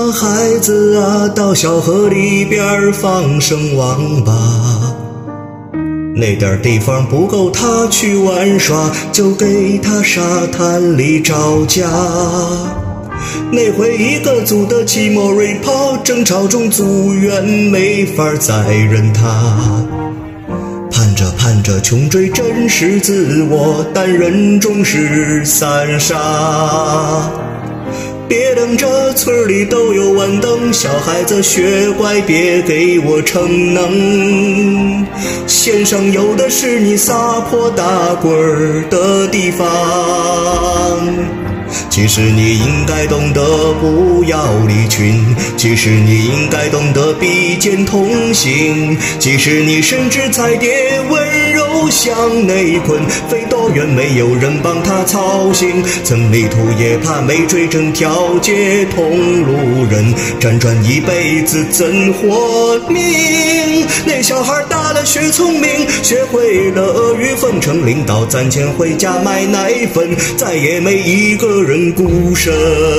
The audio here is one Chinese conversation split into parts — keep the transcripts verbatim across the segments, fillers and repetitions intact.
孩子啊，到小河里边放声望吧，那点地方不够他去玩耍，就给他沙滩里找家。那回一个组的期末瑞跑，争吵中组员没法再忍他。盼着盼着穷追真是自我，但人终是散沙。别等着村里都有晚灯，小孩子学乖别给我逞能。线上有的是你撒泼打滚儿的地方，其实你应该懂得不要离群，其实你应该懂得比肩同行，其实你甚至彩蝶温柔像内困，飞多远没有人帮他操心，曾迷途也怕没追正条街同路人，辗转一辈子怎活命？那小孩大了学聪明，学会了阿谀奉承，领导攒钱回家买奶粉，再也没一个人孤身。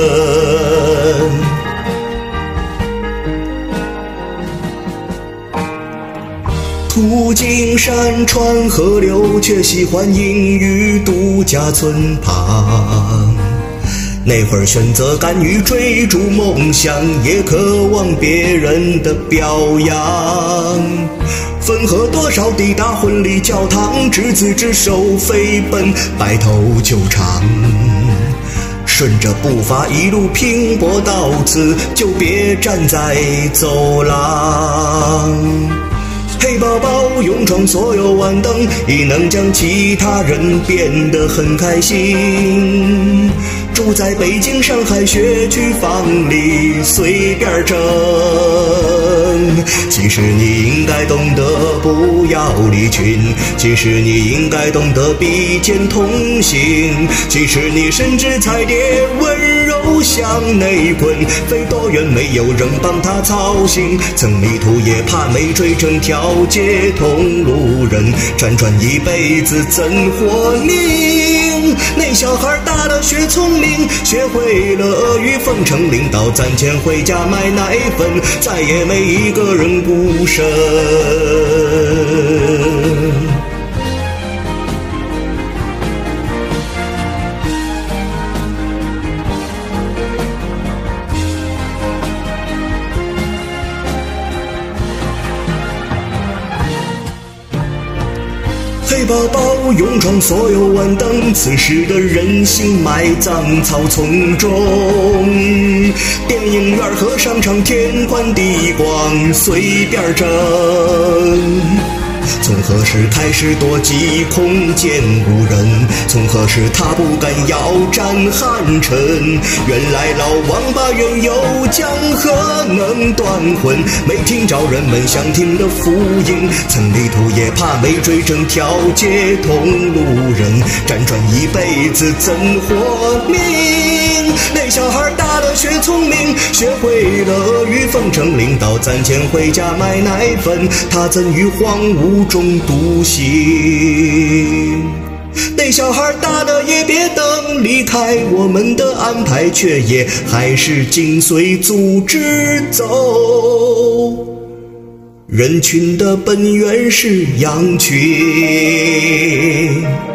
途经山川河流，却喜欢隐于度假村旁。那会儿选择敢于追逐梦想，也渴望别人的表扬。分合多少抵达婚礼教堂，执子之手飞奔白头旧场。顺着步伐一路拼搏到此，就别站在走廊。黑宝宝勇闯所有晚灯，已能将其他人变得很开心。住在北京上海学区房里随便整，其实你应该懂得不要离群，其实你应该懂得比肩同行，其实你甚至彩蝶温柔像内困，飞多远没有人帮他操心，曾迷途也怕没追成条街同路人，辗转一辈子怎活命？那小孩大了学聪明，学会了阿谀奉承，领导攒钱回家买奶粉，再也没一个人孤身。黑宝宝勇闯所有晚灯，此时的人心埋葬草丛中。电影院和商场天宽地广，随便整。从何时开始躲迹空见无人？从何时他不敢腰斩汉臣？原来老王八原有江河能断魂，没听着人们想听的福音，曾迷途也怕没追正条街同路人，辗转一辈子怎活命？那小孩大了学聪明，学会了阿谀奉承，领导攒钱回家买奶粉，他怎于荒芜中独行？那小孩大了也别等，离开我们的安排，却也还是紧随组织走。人群的本源是羊群。